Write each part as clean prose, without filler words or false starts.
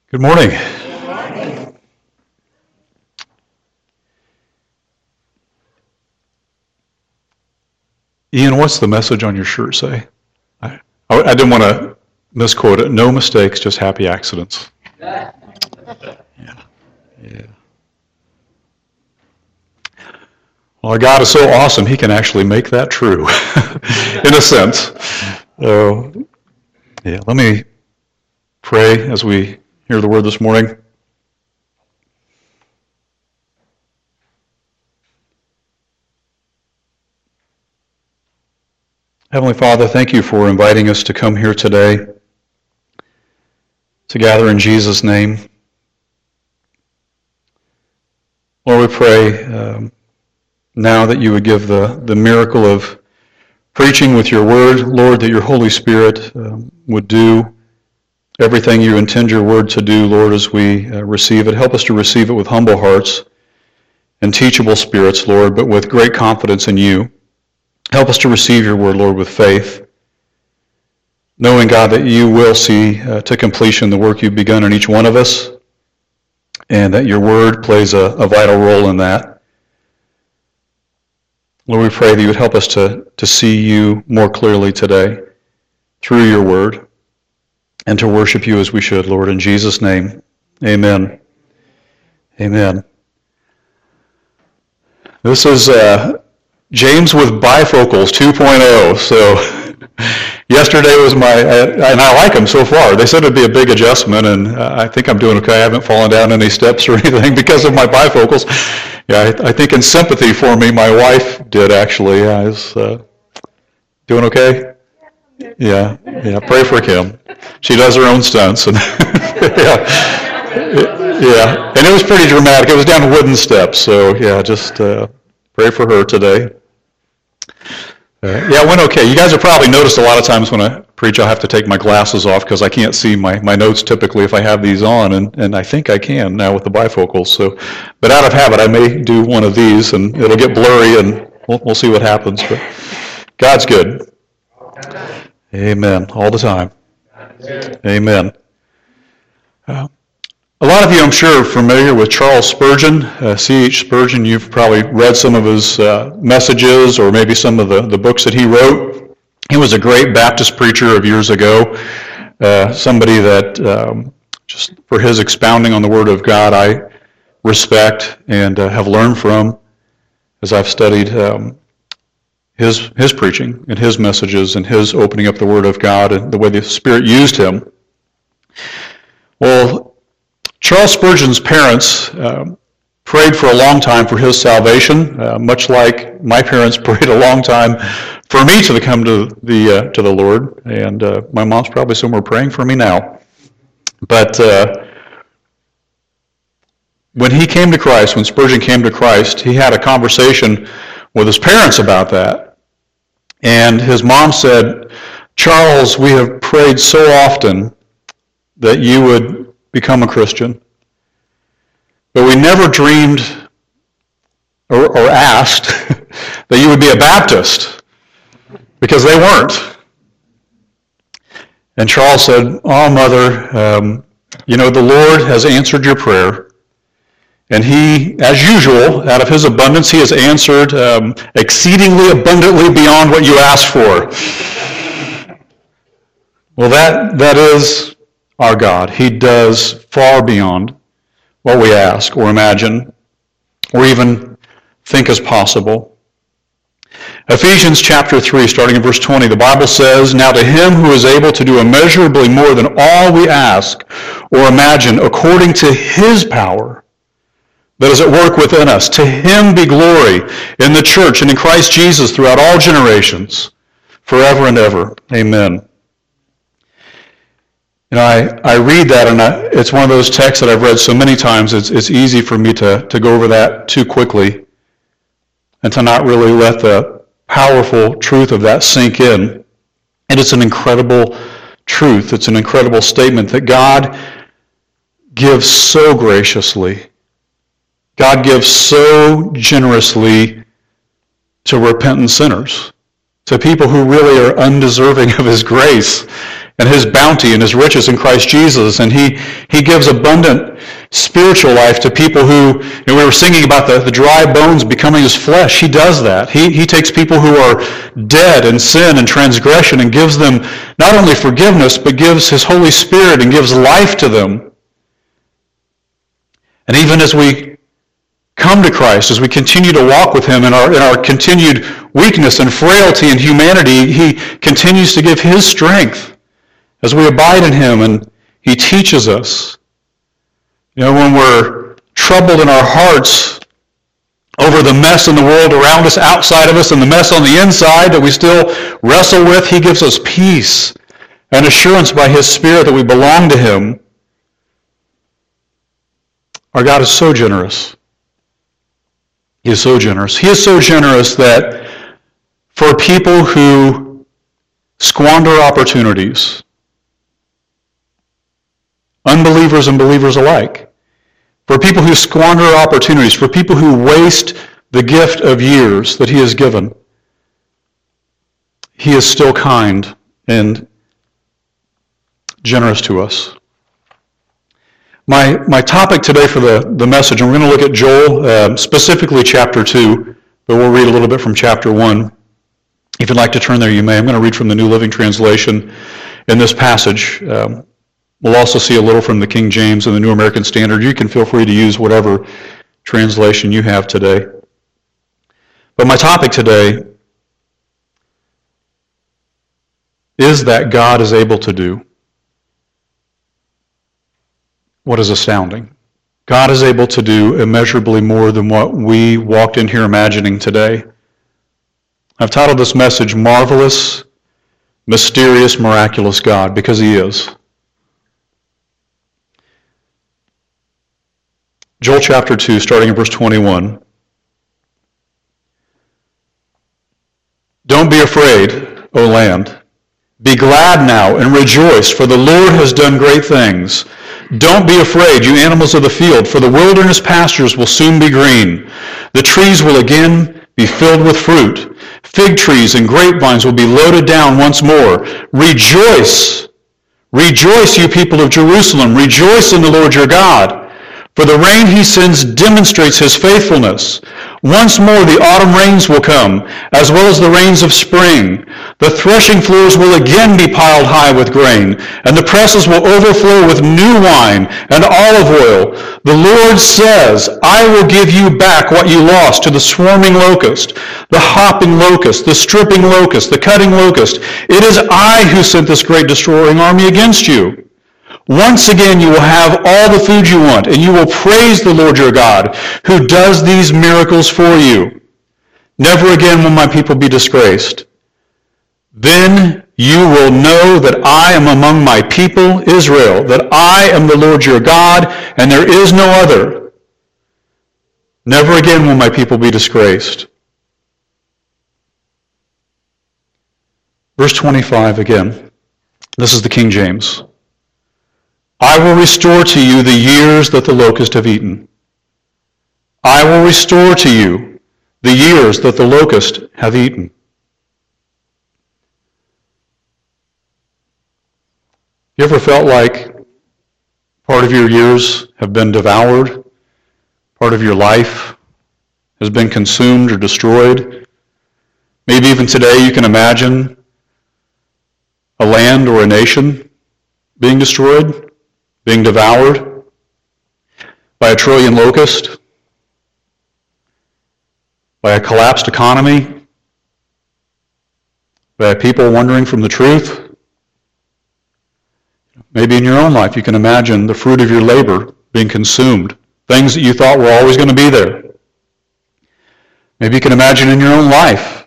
Good morning. Ian, what's the message on your shirt say? I didn't want to misquote it. No mistakes, just happy accidents. Yeah. Well, our God is so awesome, he can actually make that true, in a sense. Let me pray as we hear the word this morning. Heavenly Father, thank you for inviting us to come here today to gather in Jesus' name. Lord, we pray now that you would give the miracle of preaching with your word, Lord, that your Holy Spirit would do everything you intend your word to do, Lord, as we receive it. Help us to receive it with humble hearts and teachable spirits, Lord, but with great confidence in you. Help us to receive your word, Lord, with faith, knowing, God, that you will see to completion the work you've begun in each one of us, and that your word plays a vital role in that. Lord, we pray that you would help us to see you more clearly today through your word, and to worship you as we should, Lord, in Jesus' name. Amen. Amen. This is James with bifocals 2.0. So yesterday was and I like them so far. They said it'd be a big adjustment, and I think I'm doing okay. I haven't fallen down any steps or anything because of my bifocals. Yeah, I think in sympathy for me, my wife did actually. I was doing okay. Yeah. Pray for Kim. She does her own stunts, and yeah, and it was pretty dramatic. It was down wooden steps, so yeah, just pray for her today. It went okay. You guys have probably noticed a lot of times when I preach, I'll have to take my glasses off because I can't see my notes typically if I have these on, and I think I can now with the bifocals. So, but out of habit, I may do one of these, and it'll get blurry, and we'll see what happens. But God's good. Amen. All the time. Amen. A lot of you, I'm sure, are familiar with Charles Spurgeon. C.H. Spurgeon, you've probably read some of his messages or maybe some of the books that he wrote. He was a great Baptist preacher of years ago, somebody that just for his expounding on the Word of God I respect and have learned from as I've studied his preaching and his messages and his opening up the Word of God and the way the Spirit used him. Well, Charles Spurgeon's parents prayed for a long time for his salvation, much like my parents prayed a long time for me to come to the Lord, and my mom's probably somewhere praying for me now. But when he came to Christ, when Spurgeon came to Christ, he had a conversation with his parents about that. And his mom said, "Charles, we have prayed so often that you would become a Christian, but we never dreamed or asked that you would be a Baptist, because they weren't." And Charles said, "Oh, Mother, the Lord has answered your prayer. And he, as usual, out of his abundance, he has answered exceedingly abundantly beyond what you asked for." Well, that is our God. He does far beyond what we ask or imagine or even think is possible. Ephesians chapter 3, starting in verse 20, the Bible says, "Now to him who is able to do immeasurably more than all we ask or imagine, according to his power that is at work within us, to him be glory in the church and in Christ Jesus throughout all generations, forever and ever. Amen." I read that, and it's one of those texts that I've read so many times, it's easy for me to go over that too quickly and to not really let the powerful truth of that sink in. And it's an incredible truth. It's an incredible statement that God gives so graciously. God gives so generously to repentant sinners. to people who really are undeserving of his grace and his bounty and his riches in Christ Jesus. And he gives abundant spiritual life to people who, we were singing about the dry bones becoming his flesh. He does that. He takes people who are dead in sin and transgression and gives them not only forgiveness, but gives his Holy Spirit and gives life to them. And even as we come to Christ, as we continue to walk with him in our continued weakness and frailty and humanity, he continues to give his strength as we abide in him, and he teaches us. When we're troubled in our hearts over the mess in the world around us, outside of us, and the mess on the inside that we still wrestle with, he gives us peace and assurance by his Spirit that we belong to him. Our God is so generous. He is so generous. He is so generous that for people who squander opportunities, unbelievers and believers alike, for people who squander opportunities, for people who waste the gift of years that he has given, he is still kind and generous to us. My topic today for the message, and we're going to look at Joel, specifically chapter 2, but we'll read a little bit from chapter 1. If you'd like to turn there, you may. I'm going to read from the New Living Translation in this passage. We'll also see a little from the King James and the New American Standard. You can feel free to use whatever translation you have today. But my topic today is that God is able to do what is astounding. God is able to do immeasurably more than what we walked in here imagining today. I've titled this message, Marvelous, Mysterious, Miraculous God, because he is. Joel chapter 2, starting in verse 21. Don't be afraid, O land. Be glad now and rejoice, for the Lord has done great things. Don't be afraid, you animals of the field, for the wilderness pastures will soon be green. The trees will again be filled with fruit. Fig trees and grapevines will be loaded down once more. Rejoice! Rejoice, you people of Jerusalem. Rejoice in the Lord your God. For the rain he sends demonstrates his faithfulness. Once more the autumn rains will come, as well as the rains of spring. The threshing floors will again be piled high with grain, and the presses will overflow with new wine and olive oil. The Lord says, I will give you back what you lost to the swarming locust, the hopping locust, the stripping locust, the cutting locust. It is I who sent this great destroying army against you. Once again you will have all the food you want, and you will praise the Lord your God, who does these miracles for you. Never again will my people be disgraced. Then you will know that I am among my people, Israel, that I am the Lord your God, and there is no other. Never again will my people be disgraced. Verse 25 again. This is the King James. I will restore to you the years that the locust have eaten. I will restore to you the years that the locust have eaten. You ever felt like part of your years have been devoured? Part of your life has been consumed or destroyed? Maybe even today you can imagine a land or a nation being destroyed, being devoured by a trillion locusts, by a collapsed economy, by people wandering from the truth. Maybe in your own life you can imagine the fruit of your labor being consumed, things that you thought were always going to be there. Maybe you can imagine in your own life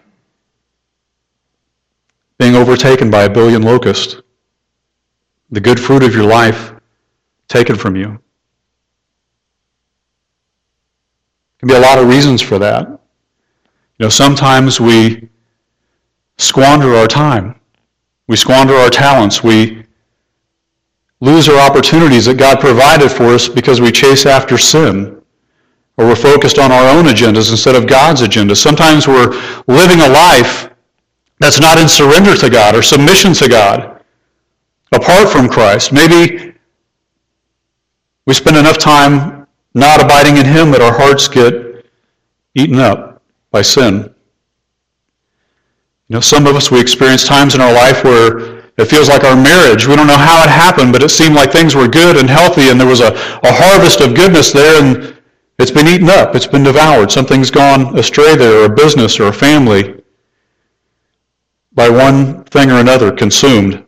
being overtaken by a billion locusts, the good fruit of your life taken from you. There can be a lot of reasons for that. Sometimes we squander our time. We squander our talents. We lose our opportunities that God provided for us because we chase after sin, or we're focused on our own agendas instead of God's agenda. Sometimes we're living a life that's not in surrender to God or submission to God, apart from Christ. Maybe we spend enough time not abiding in Him that our hearts get eaten up by sin. Some of us, we experience times in our life where it feels like our marriage, we don't know how it happened, but it seemed like things were good and healthy, and there was a harvest of goodness there, and it's been eaten up, it's been devoured. Something's gone astray there, or a business or a family, by one thing or another, consumed.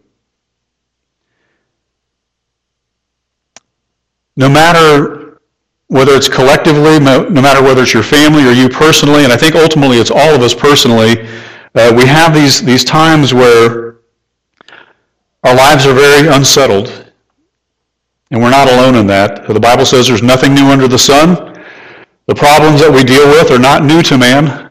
No matter whether it's collectively, no matter whether it's your family or you personally, and I think ultimately it's all of us personally, we have these times where our lives are very unsettled, and we're not alone in that. The Bible says there's nothing new under the sun. The problems that we deal with are not new to man.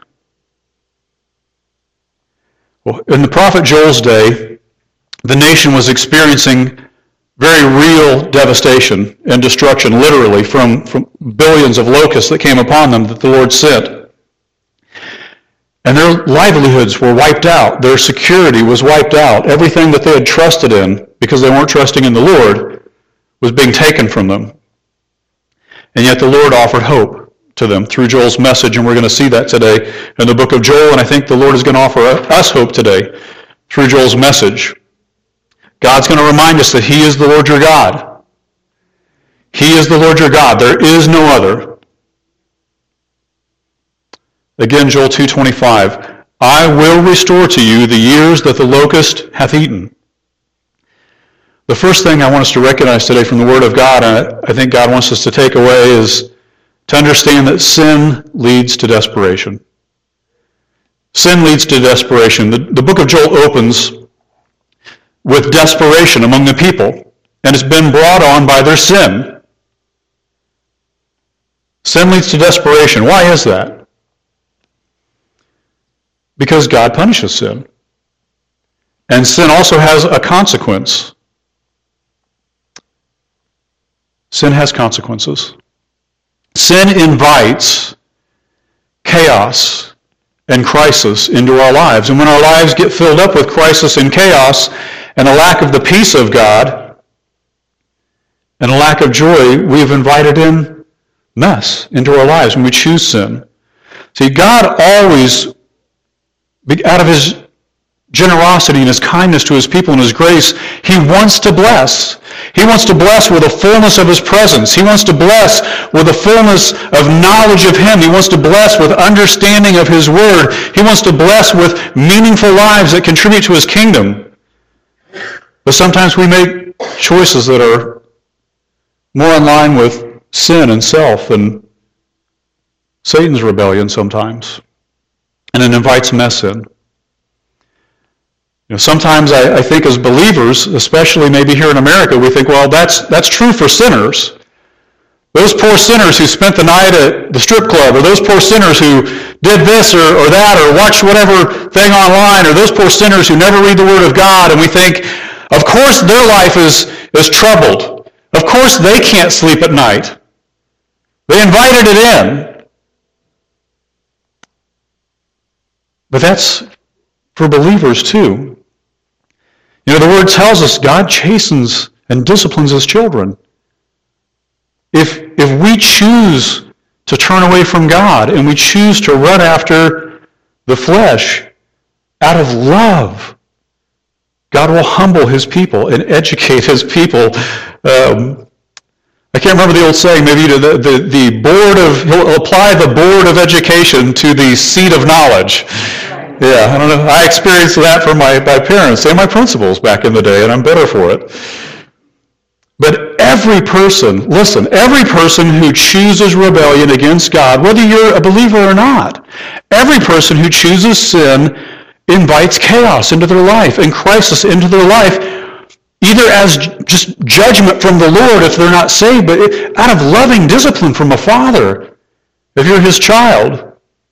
Well, in the prophet Joel's day, the nation was experiencing very real devastation and destruction, literally, from billions of locusts that came upon them that the Lord sent. And their livelihoods were wiped out. Their security was wiped out. Everything that they had trusted in, because they weren't trusting in the Lord, was being taken from them. And yet the Lord offered hope to them through Joel's message, and we're going to see that today in the book of Joel, and I think the Lord is going to offer us hope today through Joel's message. God's going to remind us that He is the Lord your God. He is the Lord your God. There is no other. Again, Joel 2:25, I will restore to you the years that the locust hath eaten. The first thing I want us to recognize today from the Word of God, and I think God wants us to take away, is to understand that sin leads to desperation. Sin leads to desperation. The book of Joel opens with desperation among the people, and it's been brought on by their sin. Sin leads to desperation. Why is that? Because God punishes sin. And sin also has a consequence. Sin has consequences. Sin invites chaos and crisis into our lives. And when our lives get filled up with crisis and chaos and a lack of the peace of God and a lack of joy, we've invited in mess into our lives when we choose sin. See, God always, out of His generosity and His kindness to His people and His grace, He wants to bless. He wants to bless with the fullness of His presence. He wants to bless with the fullness of knowledge of Him. He wants to bless with understanding of His Word. He wants to bless with meaningful lives that contribute to His kingdom. But sometimes we make choices that are more in line with sin and self and Satan's rebellion sometimes. And it invites mess in. Sometimes I think as believers, especially maybe here in America, we think, well, that's true for sinners. Those poor sinners who spent the night at the strip club, or those poor sinners who did this or that, or watched whatever thing online, or those poor sinners who never read the Word of God, and we think, of course their life is troubled. Of course they can't sleep at night. They invited it in. But that's for believers too. The Word tells us God chastens and disciplines His children. If we choose to turn away from God and we choose to run after the flesh out of love, God will humble His people and educate His people. I can't remember the old saying, maybe the board of, He'll apply the board of education to the seat of knowledge. Yeah, I don't know. I experienced that from my parents and my principals back in the day, and I'm better for it. But every person, listen, every person who chooses rebellion against God, whether you're a believer or not, every person who chooses sin invites chaos into their life and crisis into their life, either as just judgment from the Lord if they're not saved, but out of loving discipline from a father if you're His child.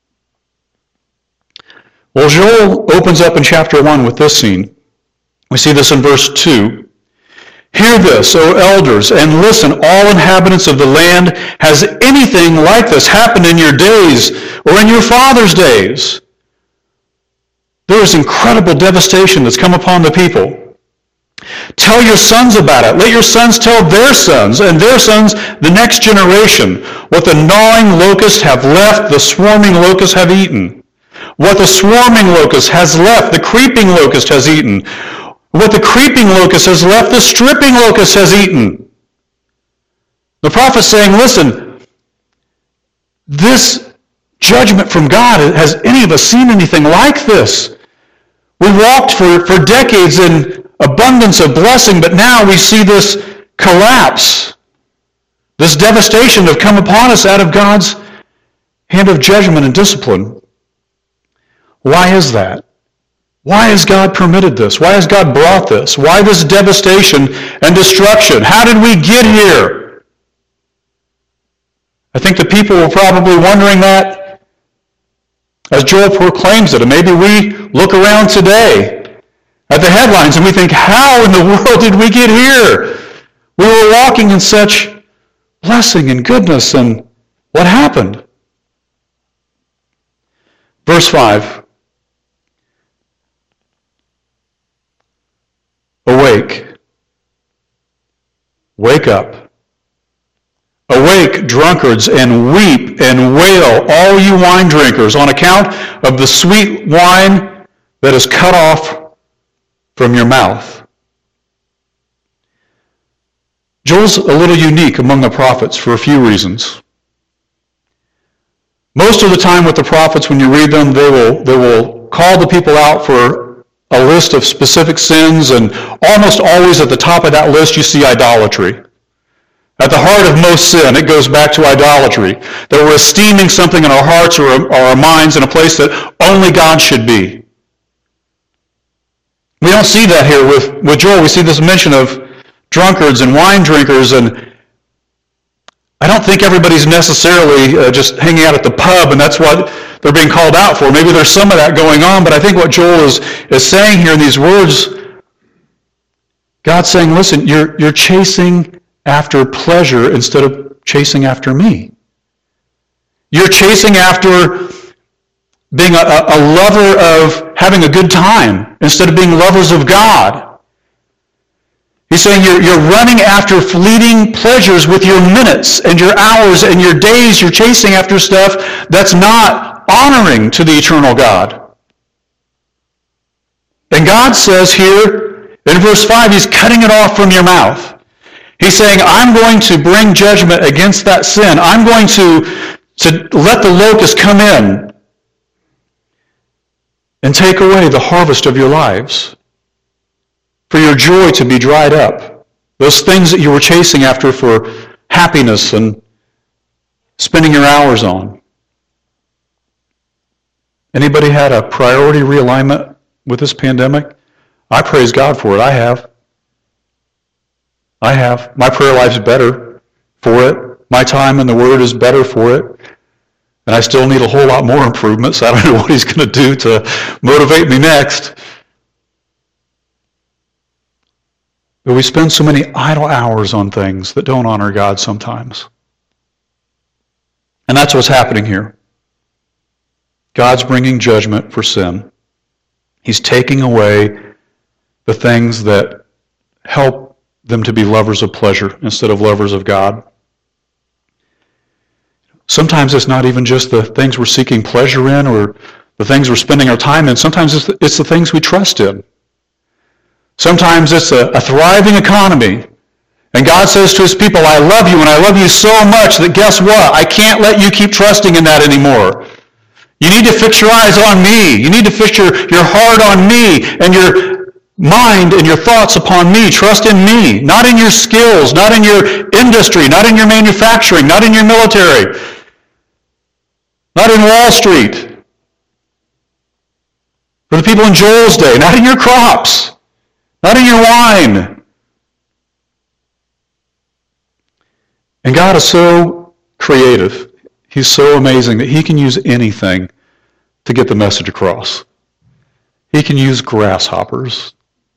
Well, Joel opens up in chapter 1 with this scene. We see this in verse 2. Hear this, O elders, and listen, all inhabitants of the land. Has anything like this happened in your days or in your father's days? There is incredible devastation that's come upon the people. Tell your sons about it. Let your sons tell their sons, and their sons, the next generation, what the gnawing locusts have left, the swarming locusts have eaten. What the swarming locust has left, the creeping locust has eaten. What the creeping locust has left, the stripping locust has eaten. The prophet's saying, listen, this judgment from God, has any of us seen anything like this? We walked for decades in abundance of blessing, but now we see this collapse. This devastation have come upon us out of God's hand of judgment and discipline. Why is that? Why has God permitted this? Why has God brought this? Why this devastation and destruction? How did we get here? I think the people were probably wondering that as Joel proclaims it. And maybe we look around today at the headlines and we think, how in the world did we get here? We were walking in such blessing and goodness, and what happened? Verse 5. Awake. Wake up. Awake, drunkards, and weep and wail, all you wine drinkers, on account of the sweet wine that is cut off from your mouth. Joel's a little unique among the prophets for a few reasons. Most of the time with the prophets, when you read them, they will call the people out for a list of specific sins, and almost always at the top of that list you see idolatry. At the heart of most sin, it goes back to idolatry. That we're esteeming something in our hearts or our minds in a place that only God should be. We don't see that here with Joel. We see this mention of drunkards and wine drinkers, and I don't think everybody's necessarily just hanging out at the pub and that's what they're being called out for. Maybe there's some of that going on, but I think what Joel is saying here in these words, God's saying, listen, you're chasing after pleasure instead of chasing after me. You're chasing after being a lover of having a good time instead of being lovers of God. He's saying you're running after fleeting pleasures with your minutes and your hours and your days. You're chasing after stuff that's not honoring to the eternal God. And God says here in verse 5, he's cutting it off from your mouth. He's saying, I'm going to bring judgment against that sin. I'm going to let the locust come in and take away the harvest of your lives, for your joy to be dried up. Those things that you were chasing after for happiness and spending your hours on. Anybody had a priority realignment with this pandemic? I praise God for it. I have. My prayer life's better for it. My time in the Word is better for it. And I still need a whole lot more improvements. I don't know what he's going to do to motivate me next. But we spend so many idle hours on things that don't honor God sometimes. And that's what's happening here. God's bringing judgment for sin. He's taking away the things that help them to be lovers of pleasure instead of lovers of God. Sometimes it's not even just the things we're seeking pleasure in or the things we're spending our time in. Sometimes it's the things we trust in. Sometimes it's a thriving economy. And God says to his people, I love you, and I love you so much that guess what? I can't let you keep trusting in that anymore. You need to fix your eyes on me. You need to fix your heart on me and your mind and your thoughts upon me. Trust in me, not in your skills, not in your industry, not in your manufacturing, not in your military, not in Wall Street. For the people in Joel's day, not in your crops. Not in your wine. And God is so creative. He's so amazing that he can use anything to get the message across. He can use grasshoppers.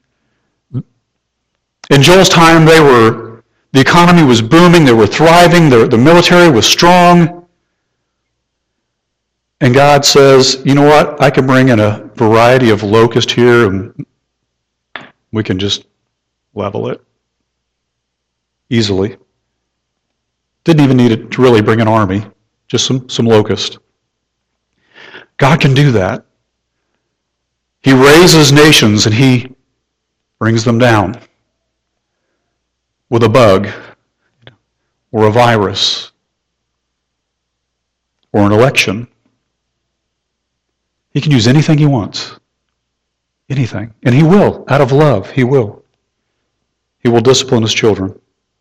In Joel's time, the economy was booming, they were thriving, the military was strong. And God says, you know what? I can bring in a variety of locust here, and we can just level it easily. Didn't even need to really bring an army, just some locust. God can do that. He raises nations and he brings them down with a bug or a virus or an election. He can use anything he wants. Anything. And he will, out of love, he will. He will discipline his children.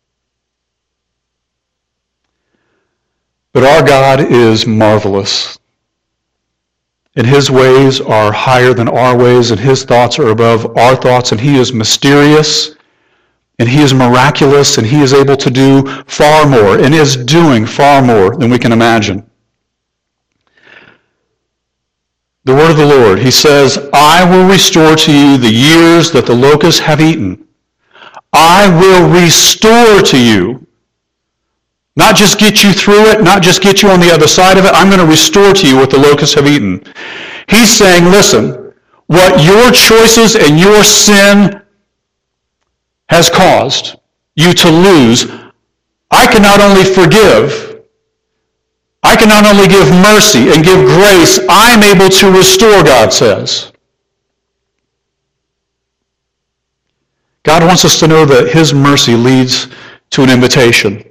But our God is marvelous. And his ways are higher than our ways, and his thoughts are above our thoughts, and he is mysterious, and he is miraculous, and he is able to do far more, and is doing far more than we can imagine. The word of the Lord, he says, I will restore to you the years that the locusts have eaten. I will restore to you. Not just get you through it, not just get you on the other side of it. I'm going to restore to you what the locusts have eaten. He's saying, listen, what your choices and your sin has caused you to lose, I can not only forgive, I can not only give mercy and give grace, I'm able to restore, God says. God wants us to know that his mercy leads to an invitation.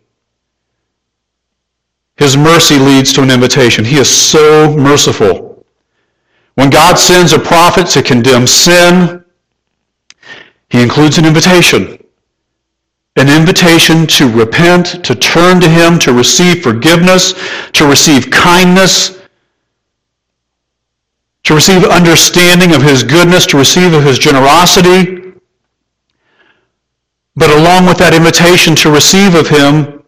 His mercy leads to an invitation. He is so merciful. When God sends a prophet to condemn sin, he includes an invitation. An invitation to repent, to turn to him, to receive forgiveness, to receive kindness, to receive understanding of his goodness, to receive of his generosity. But along with that invitation to receive of him,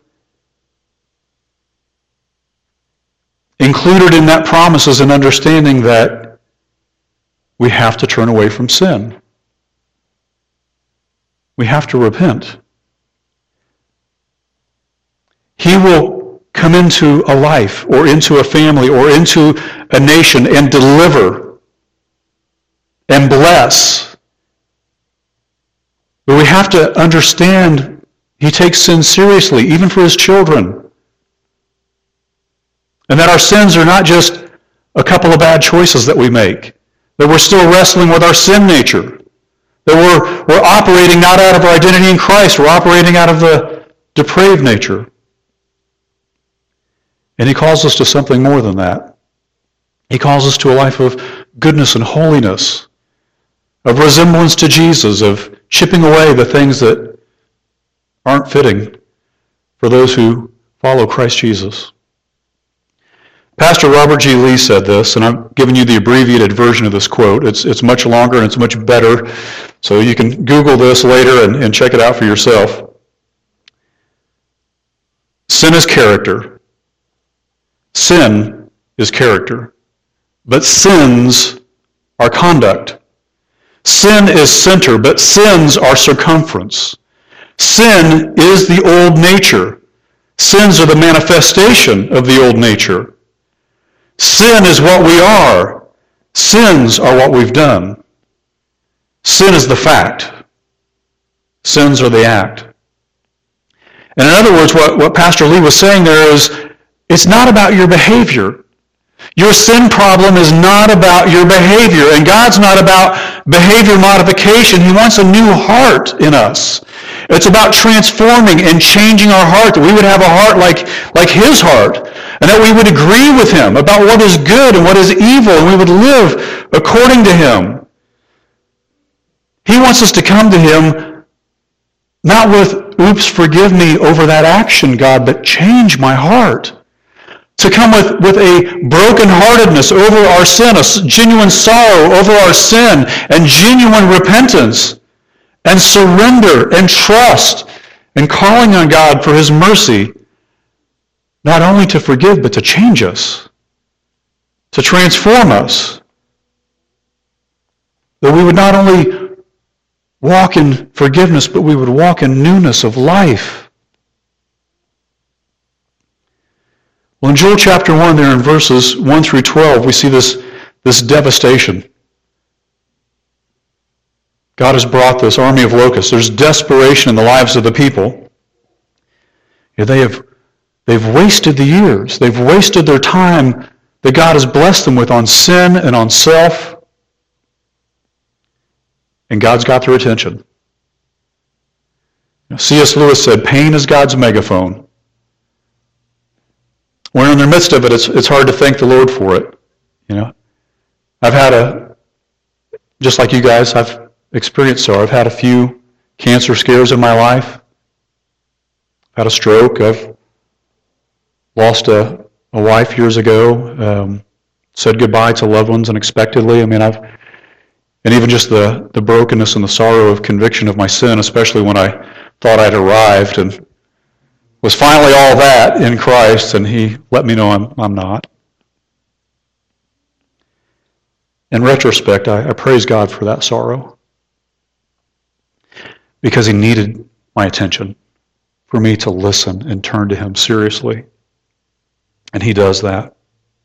included in that promise is an understanding that we have to turn away from sin. We have to repent. He will come into a life or into a family or into a nation and deliver and bless. But we have to understand he takes sin seriously, even for his children. And that our sins are not just a couple of bad choices that we make. That we're still wrestling with our sin nature. That we're operating not out of our identity in Christ. We're operating out of the depraved nature. And he calls us to something more than that. He calls us to a life of goodness and holiness, of resemblance to Jesus, of chipping away the things that aren't fitting for those who follow Christ Jesus. Pastor Robert G. Lee said this, and I'm giving you the abbreviated version of this quote. It's much longer and it's much better, so you can Google this later and check it out for yourself. Sin is character. Sin is character, but sins are conduct. Sin is center, but sins are circumference. Sin is the old nature. Sins are the manifestation of the old nature. Sin is what we are. Sins are what we've done. Sin is the fact. Sins are the act. And in other words, what Pastor Lee was saying there is, it's not about your behavior. Your sin problem is not about your behavior, and God's not about behavior modification. He wants a new heart in us. It's about transforming and changing our heart, that we would have a heart like his heart, and that we would agree with him about what is good and what is evil, and we would live according to him. He wants us to come to him not with, oops, forgive me over that action, God, but change my heart. To come with a brokenheartedness over our sin, a genuine sorrow over our sin, and genuine repentance, and surrender and trust, and calling on God for his mercy, not only to forgive, but to change us, to transform us. That we would not only walk in forgiveness, but we would walk in newness of life. Well, in Joel chapter 1, there in verses 1 through 12, we see this devastation. God has brought this army of locusts. There's desperation in the lives of the people. They've wasted the years. They've wasted their time that God has blessed them with on sin and on self. And God's got their attention. C.S. Lewis said, pain is God's megaphone. When in the midst of it, it's hard to thank the Lord for it. I've had just like you guys, I've experienced so. I've had a few cancer scares in my life. I've had a stroke. I've lost a wife years ago. Said goodbye to loved ones unexpectedly. And even just the brokenness and the sorrow of conviction of my sin, especially when I thought I'd arrived and was finally all that in Christ, and He let me know I'm not. In retrospect, I praise God for that sorrow, because He needed my attention for me to listen and turn to Him seriously. And He does that.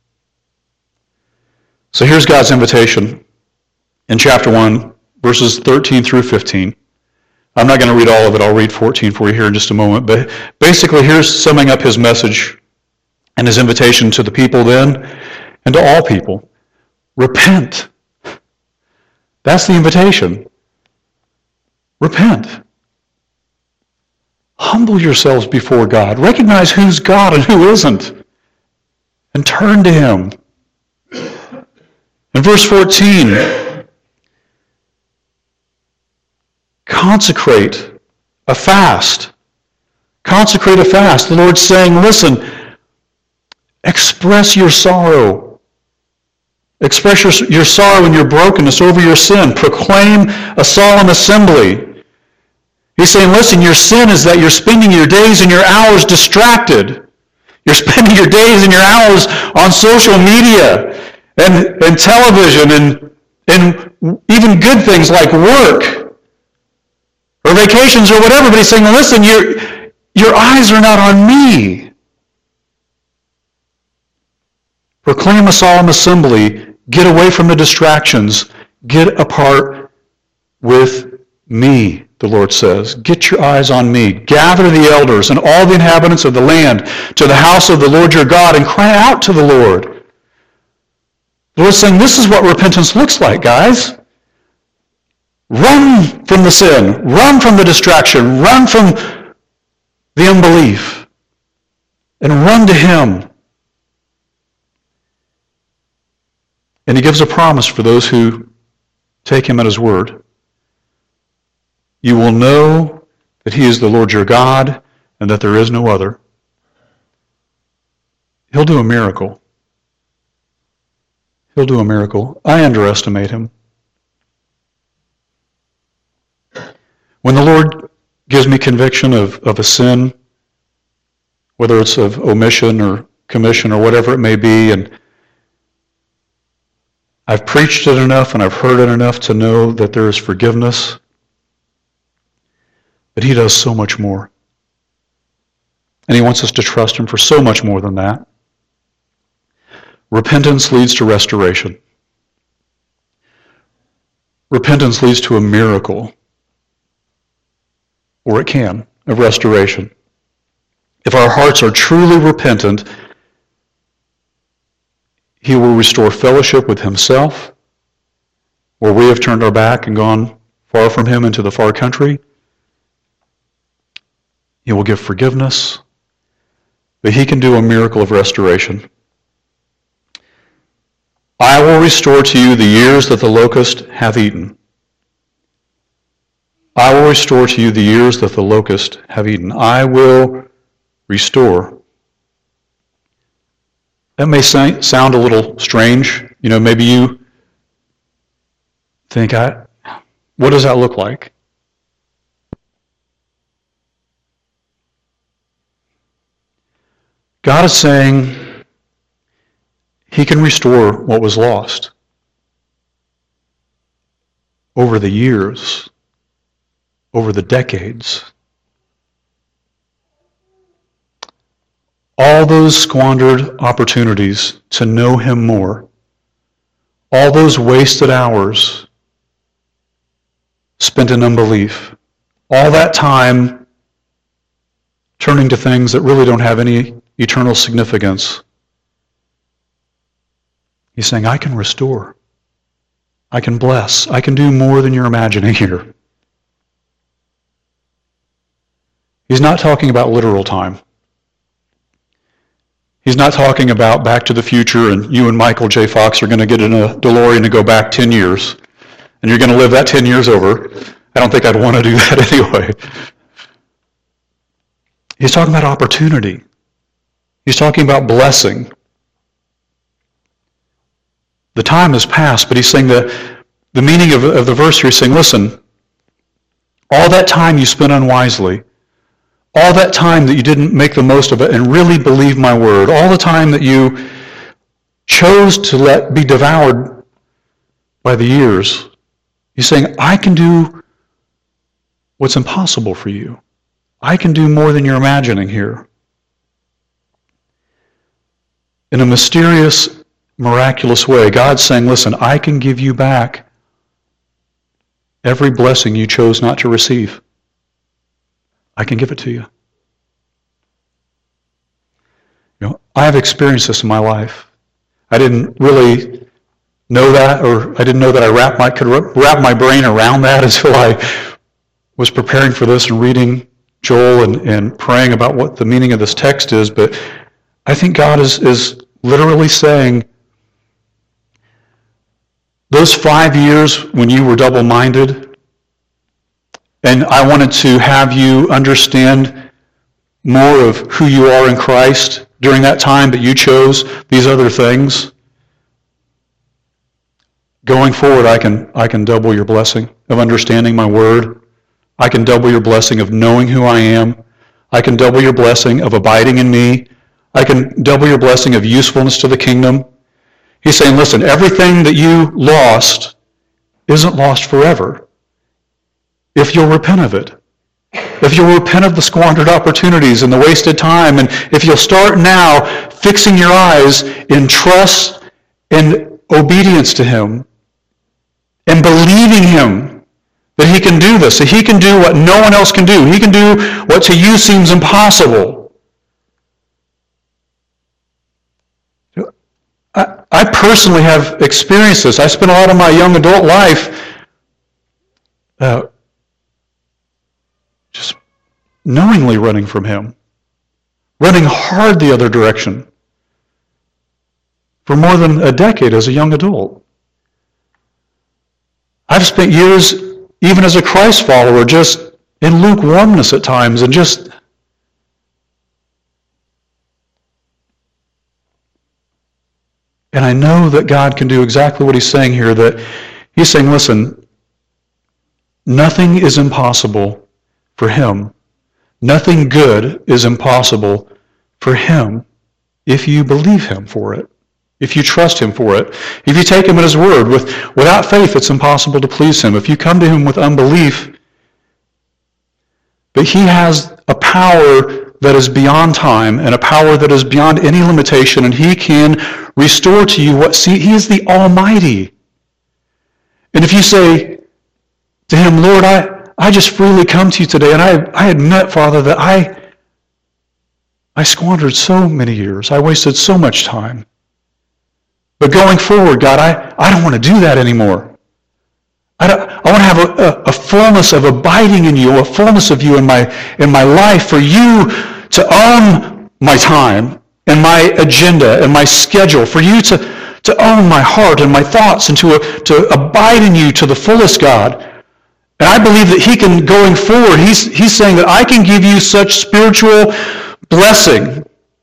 So here's God's invitation in chapter 1, verses 13 through 15. I'm not going to read all of it. I'll read 14 for you here in just a moment. But basically, here's summing up His message and His invitation to the people then and to all people. Repent. That's the invitation. Repent. Humble yourselves before God. Recognize who's God and who isn't. And turn to Him. In verse 14, consecrate a fast. Consecrate a fast. The Lord's saying, listen, express your sorrow. Express your sorrow and your brokenness over your sin. Proclaim a solemn assembly. He's saying, listen, your sin is that you're spending your days and your hours distracted. You're spending your days and your hours on social media and television and even good things like work or vacations or whatever. But He's saying, listen, your eyes are not on me. Proclaim a solemn assembly. Get away from the distractions. Get apart with me, the Lord says. Get your eyes on me. Gather the elders and all the inhabitants of the land to the house of the Lord your God and cry out to the Lord. The Lord's saying, this is what repentance looks like, guys. Run from the sin. Run from the distraction. Run from the unbelief. And run to Him. And He gives a promise for those who take Him at His word. You will know that He is the Lord your God and that there is no other. He'll do a miracle. He'll do a miracle. I underestimate Him. When the Lord gives me conviction of a sin, whether it's of omission or commission or whatever it may be, and I've preached it enough and I've heard it enough to know that there is forgiveness. But He does so much more. And He wants us to trust Him for so much more than that. Repentance leads to restoration. Repentance leads to a miracle, or it can, of restoration. If our hearts are truly repentant, He will restore fellowship with Himself, where we have turned our back and gone far from Him into the far country. He will give forgiveness, but He can do a miracle of restoration. I will restore to you the years that the locust hath eaten. I will restore to you the years that the locust have eaten. I will restore. That may sound a little strange. Maybe you think, what does that look like? God is saying He can restore what was lost over the years, over the decades. all those squandered opportunities to know Him more, all those wasted hours spent in unbelief, all that time turning to things that really don't have any eternal significance. He's saying, I can restore. I can bless. I can do more than you're imagining here. He's not talking about literal time. He's not talking about Back to the Future and you and Michael J. Fox are going to get in a DeLorean and go back 10 years. And you're going to live that 10 years over. I don't think I'd want to do that anyway. He's talking about opportunity. He's talking about blessing. The time has passed, but he's saying the meaning of the verse here is saying, listen, all that time you spent unwisely, all that time that you didn't make the most of it and really believe my word, all the time that you chose to let be devoured by the years, he's saying, I can do what's impossible for you. I can do more than you're imagining here. In a mysterious, miraculous way, God's saying, listen, I can give you back every blessing you chose not to receive. I can give it to you. You know, I have experienced this in my life. I didn't really know that, or I didn't know that I could wrap my brain around that until I was preparing for this and reading Joel and praying about what the meaning of this text is. But I think God is literally saying, those 5 years when you were double-minded, and I wanted to have you understand more of who you are in Christ during that time, but you chose these other things. Going forward, I can double your blessing of understanding my word. I can double your blessing of knowing who I am. I can double your blessing of abiding in me. I can double your blessing of usefulness to the kingdom. He's saying, listen, everything that you lost isn't lost forever if you'll repent of it. If you'll repent of the squandered opportunities and the wasted time, and if you'll start now fixing your eyes in trust and obedience to Him and believing Him that He can do this, that He can do what no one else can do. He can do what to you seems impossible. I personally have experienced this. I spent a lot of my young adult life just knowingly running from Him, running hard the other direction for more than a decade as a young adult. I've spent years, even as a Christ follower, just in lukewarmness at times and just and I know that God can do exactly what He's saying here, that He's saying, listen, nothing is impossible for Him. Nothing good is impossible for Him if you believe Him for it, if you trust Him for it. If you take Him at His word, without faith it's impossible to please Him. If you come to Him with unbelief, but He has a power that is beyond time and a power that is beyond any limitation, and He can restore to you He is the Almighty. And if you say to Him, Lord, I just freely come to you today, and I admit, Father, that I squandered so many years. I wasted so much time. But going forward, God, I don't want to do that anymore. I want to have a fullness of abiding in you, a fullness of you in my life, for you to own my time and my agenda and my schedule, for you to own my heart and my thoughts and to abide in you to the fullest, God. And I believe that He can, going forward, He's saying that I can give you such spiritual blessing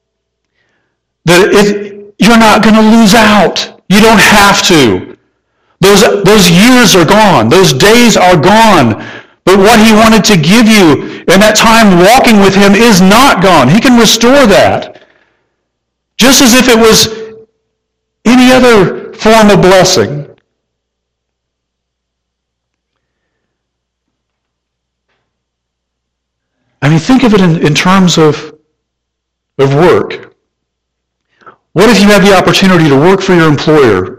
that you're not going to lose out. You don't have to. Those years are gone. Those days are gone. But what He wanted to give you in that time walking with Him is not gone. He can restore that. Just as if it was any other form of blessing. I mean, think of it in terms of work. What if you have the opportunity to work for your employer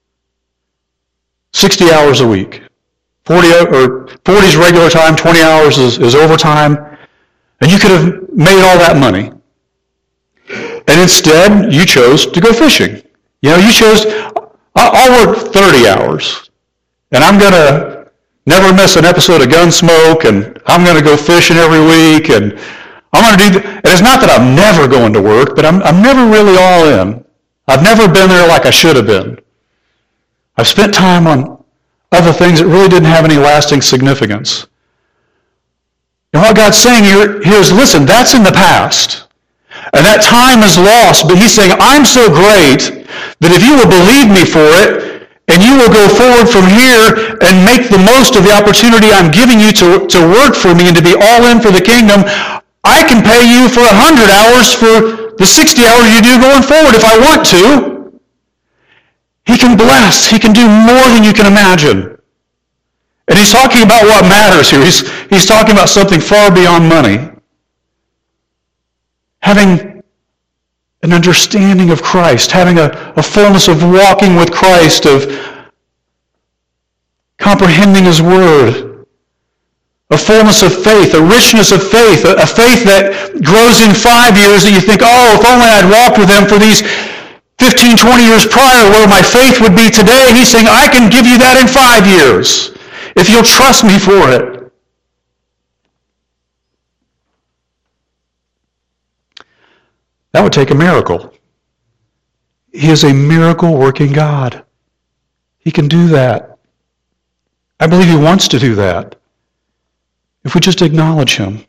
60 hours a week? 40 is regular time, 20 hours is overtime, and you could have made all that money. And instead, you chose to go fishing. You chose, I'll work 30 hours, and I'm going to never miss an episode of Gunsmoke, and I'm going to go fishing every week, and I'm going to do, and it's not that I'm never going to work, but I'm never really all in. I've never been there like I should have been. I've spent time on other things that really didn't have any lasting significance. And what God's saying here is, listen, that's in the past. And that time is lost, but he's saying, I'm so great that if you will believe me for it, and you will go forward from here and make the most of the opportunity I'm giving you to work for me and to be all in for the kingdom, I can pay you for 100 hours for the 60 hours you do going forward if I want to. He can bless. He can do more than you can imagine. And he's talking about what matters here. He's talking about something far beyond money. Having an understanding of Christ, having a fullness of walking with Christ, of comprehending his word, a fullness of faith, a richness of faith, a faith that grows in 5 years that you think, oh, if only I'd walked with him for these 15, 20 years prior where my faith would be today. He's saying, I can give you that in 5 years if you'll trust me for it. That would take a miracle. He is a miracle-working God. He can do that. I believe he wants to do that if we just acknowledge him.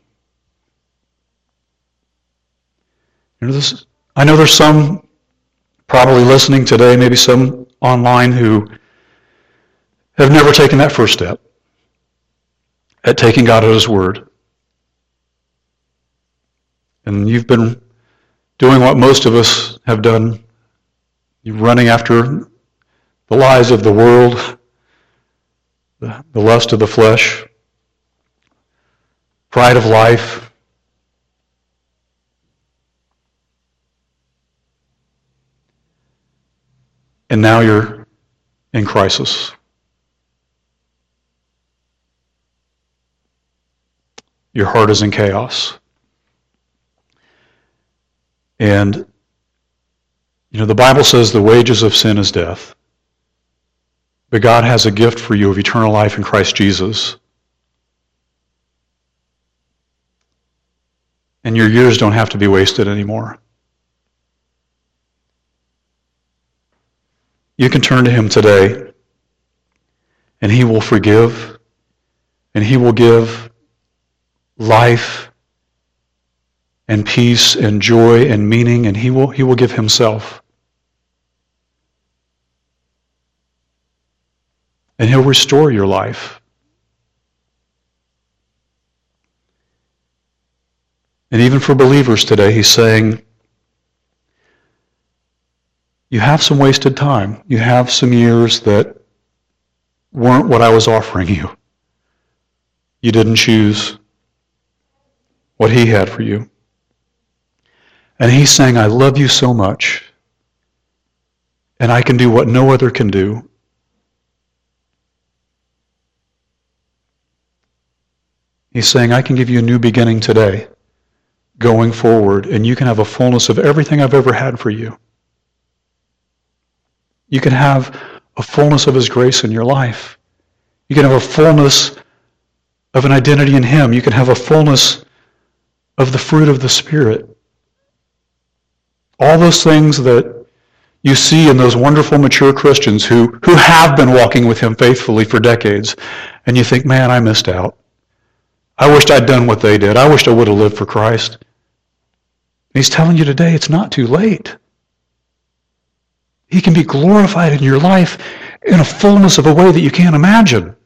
I know there's some probably listening today, maybe some online, who have never taken that first step at taking God at his word. And you've been doing what most of us have done. You're running after the lies of the world, the lust of the flesh, pride of life. And now you're in crisis. Your heart is in chaos. And, the Bible says the wages of sin is death. But God has a gift for you of eternal life in Christ Jesus. And your years don't have to be wasted anymore. You can turn to him today, and he will forgive, and he will give life and peace and joy and meaning, and he will give himself. And he'll restore your life. And even for believers today, he's saying, you have some wasted time. You have some years that weren't what I was offering you. You didn't choose what he had for you. And he's saying, I love you so much, and I can do what no other can do. He's saying, I can give you a new beginning today, going forward, and you can have a fullness of everything I've ever had for you. You can have a fullness of his grace in your life. You can have a fullness of an identity in him. You can have a fullness of the fruit of the Spirit. All those things that you see in those wonderful mature Christians who have been walking with him faithfully for decades, and you think, man, I missed out. I wished I'd done what they did. I wished I would have lived for Christ. He's telling you today it's not too late. He can be glorified in your life in a fullness of a way that you can't imagine.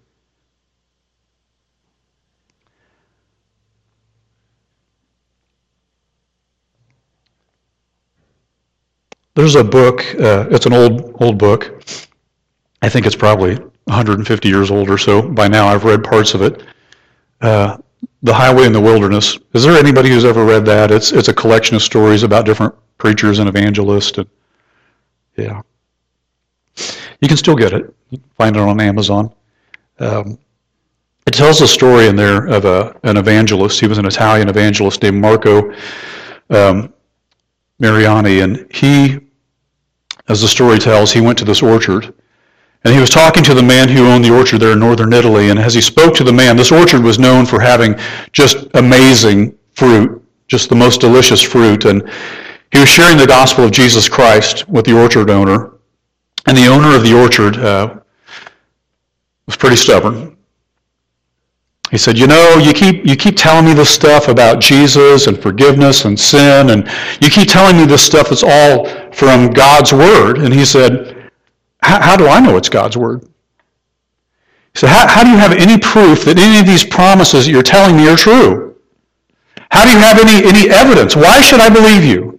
There's a book, it's an old book. I think it's probably 150 years old or so by now. I've read parts of it. The Highway in the Wilderness. Is there anybody who's ever read that? It's a collection of stories about different preachers and evangelists. And Yeah. You can still get it. You can find it on Amazon. It tells a story in there of an evangelist. He was an Italian evangelist named Marco Mariani, and he, as the story tells, he went to this orchard, and he was talking to the man who owned the orchard there in northern Italy, and as he spoke to the man, this orchard was known for having just amazing fruit, just the most delicious fruit, and he was sharing the gospel of Jesus Christ with the orchard owner, and the owner of the orchard was pretty stubborn. He said, you keep telling me this stuff about Jesus and forgiveness and sin, and you keep telling me this stuff that's all from God's Word. And he said, how do I know it's God's Word? He said, how do you have any proof that any of these promises that you're telling me are true? How do you have any evidence? Why should I believe you?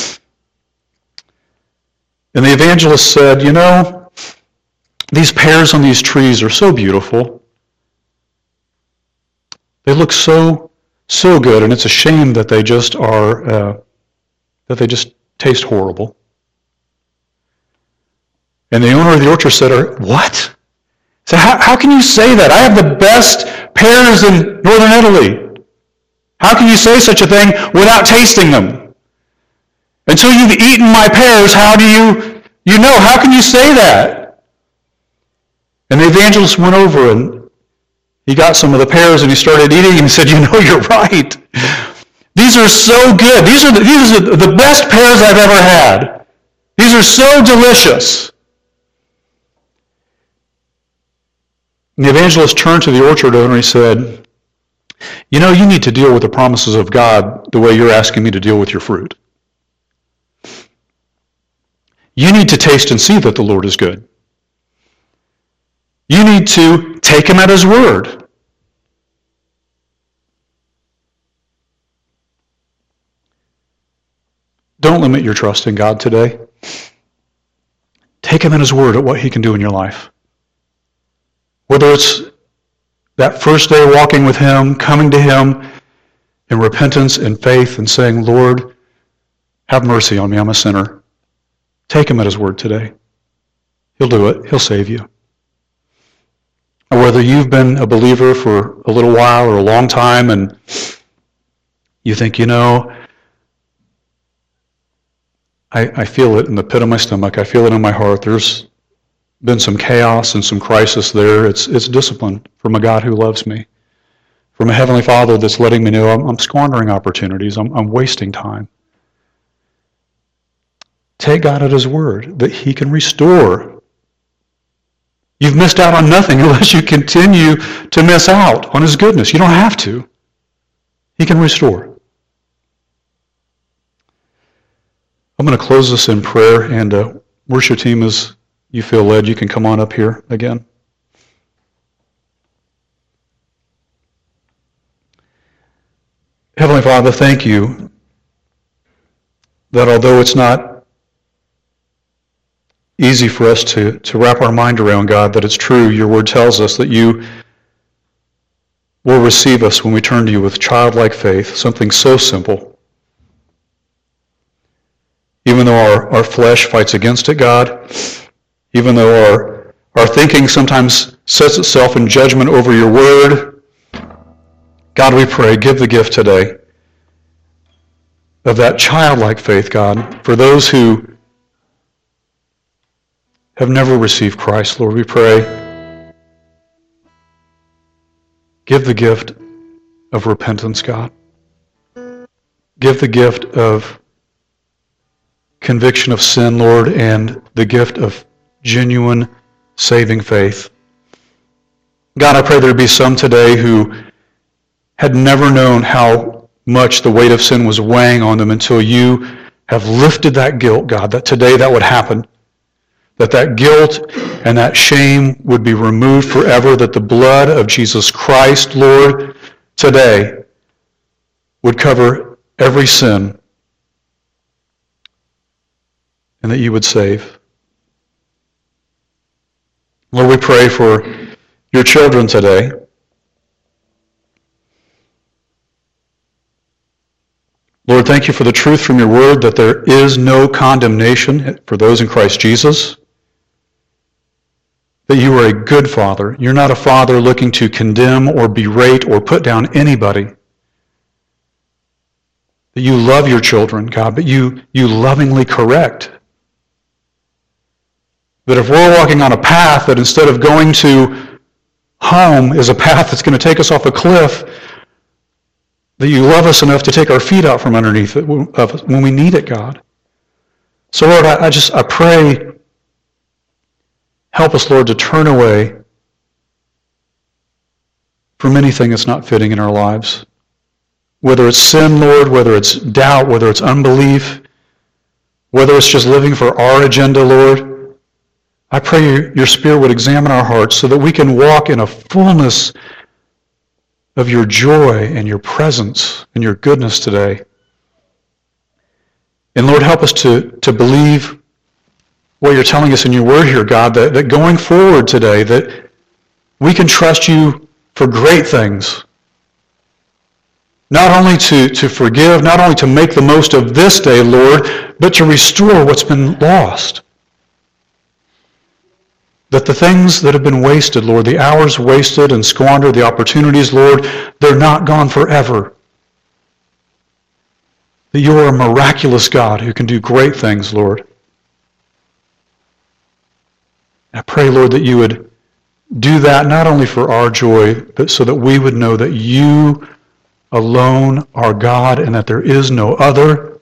And the evangelist said, these pears on these trees are so beautiful. They look so good, and it's a shame that they just taste horrible. And the owner of the orchard said, what? So how can you say that? I have the best pears in northern Italy. How can you say such a thing without tasting them? Until you've eaten my pears, how do you know? How can you say that? And the evangelist went over and he got some of the pears and he started eating and he said, you're right. These are so good. These are the best pears I've ever had. These are so delicious. And the evangelist turned to the orchard owner and he said, you need to deal with the promises of God the way you're asking me to deal with your fruit. You need to taste and see that the Lord is good. You need to take him at his word. Don't limit your trust in God today. Take him at his word at what he can do in your life. Whether it's that first day walking with him, coming to him in repentance and faith and saying, Lord, have mercy on me, I'm a sinner. Take him at his word today. He'll do it. He'll save you. Or whether you've been a believer for a little while or a long time and you think, I feel it in the pit of my stomach. I feel it in my heart. There's been some chaos and some crisis there. It's discipline from a God who loves me, from a Heavenly Father that's letting me know I'm squandering opportunities. I'm wasting time. Take God at his word that he can restore. You've missed out on nothing unless you continue to miss out on his goodness. You don't have to. He can restore. I'm going to close this in prayer, and worship team, as you feel led, you can come on up here again. Heavenly Father, thank you that although it's not easy for us to wrap our mind around, God, that it's true. Your word tells us that you will receive us when we turn to you with childlike faith, something so simple. Even though our flesh fights against it, God, even though our thinking sometimes sets itself in judgment over your word, God, we pray, give the gift today of that childlike faith, God, for those who have never received Christ, Lord, we pray, give the gift of repentance, God. Give the gift of conviction of sin, Lord, and the gift of genuine saving faith. God, I pray there be some today who had never known how much the weight of sin was weighing on them until you have lifted that guilt, God, that today that would happen. That guilt and that shame would be removed forever, that the blood of Jesus Christ, Lord, today would cover every sin, and that you would save. Lord, we pray for your children today. Lord, thank you for the truth from your word that there is no condemnation for those in Christ Jesus. That you are a good father. You're not a father looking to condemn or berate or put down anybody. That you love your children, God, but you lovingly correct. That if we're walking on a path that instead of going to home is a path that's going to take us off a cliff, that you love us enough to take our feet out from underneath it when we need it, God. So, Lord, I pray, help us, Lord, to turn away from anything that's not fitting in our lives. Whether it's sin, Lord, whether it's doubt, whether it's unbelief, whether it's just living for our agenda, Lord, I pray your Spirit would examine our hearts so that we can walk in a fullness of your joy and your presence and your goodness today. And Lord, help us to believe what you're telling us in your word here, God, that going forward today, that we can trust you for great things. Not only to forgive, not only to make the most of this day, Lord, but to restore what's been lost. That the things that have been wasted, Lord, the hours wasted and squandered, the opportunities, Lord, they're not gone forever. That you are a miraculous God who can do great things, Lord. I pray, Lord, that you would do that not only for our joy, but so that we would know that you alone are God and that there is no other,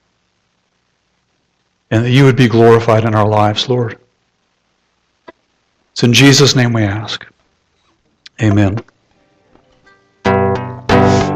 and that you would be glorified in our lives, Lord. It's in Jesus' name we ask. Amen.